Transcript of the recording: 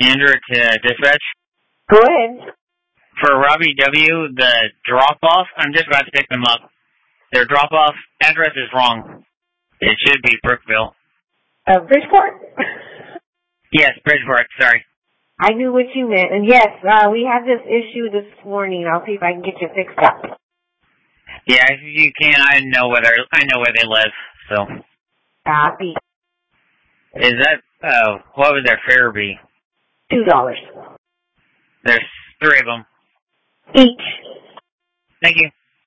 Andrew to dispatch. Go ahead. For Robbie W., the drop-off, I'm just about to pick them up. Their drop-off address is wrong. It should be Brookville. Bridgeport? Yes, Bridgeport, sorry. I knew what you meant. And yes, we had this issue this morning. I'll see if I can get you fixed up. Yeah, if you can, I know where they live, so. Copy. Is that, what would their fare be? $2. There's 3 of them. Each. Thank you.